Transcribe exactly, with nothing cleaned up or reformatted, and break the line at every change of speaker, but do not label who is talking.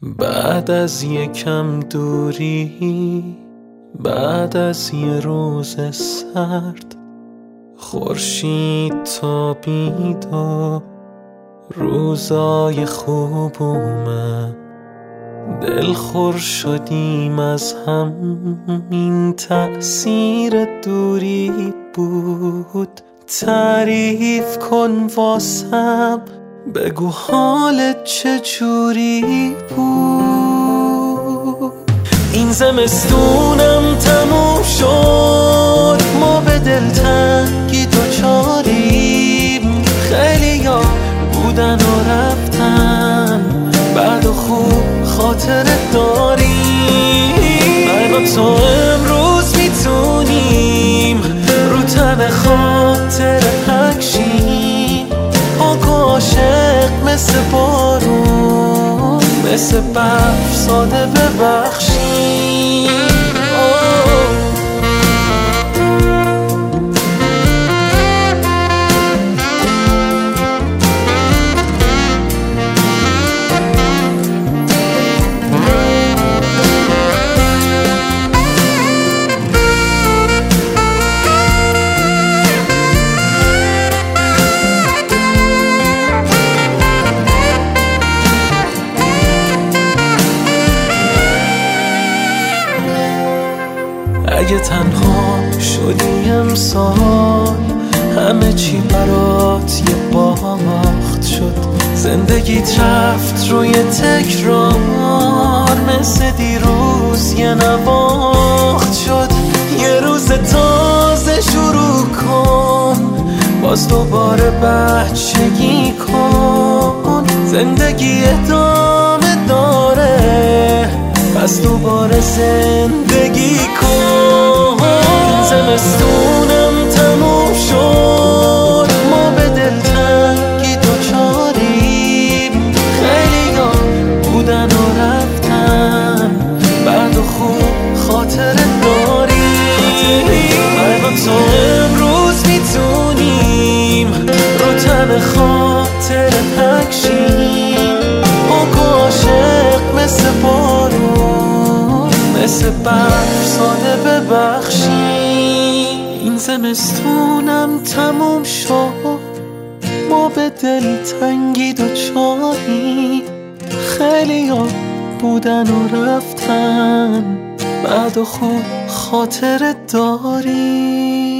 بعد از یکم دوری، بعد از یه روز سرد، خورشید تابید و روزای خوب اومد. دلخور شدیم از هم، این تأثیر دوری بود. تعریف کن واسم، بگو حالت چجوری بود. این زمستونم تموم شد، ما به دلتنگی دوچاریم. خیلی ها بودن و رفتن، بعد و خوب خاطرت داریم. من و تو امروز میتونیم رو تن خاطر حکشیم. پاک و عاشق مثل بارون، مثل برف ساده ببخشیم. اگه تنها شدی امسال، همه چی برات یه باخت شد. زندگیت رفت روی تکرار، مثل دیروز یه نواخت شد. یه روز تازه شروع کن، باز دوباره بچگی کن. زندگی ادامه داره، پس دوباره زندگی کن. زمستونم تموم شد، ما به دلتنگی دوچاریم. خیلی ها بودن و رفتن، بعد و خوب خاطرت داریم. من و تو امروز میتونیم رو تن خاطر حکشیم. پاک و عاشق مثل بارون، مثل برف ساده ببخشیم. این زمستونم تموم شد، ما به دلتنگی دوچاریم. خیلی ها بودن و رفتن، بعد و خوب خاطرت داریم.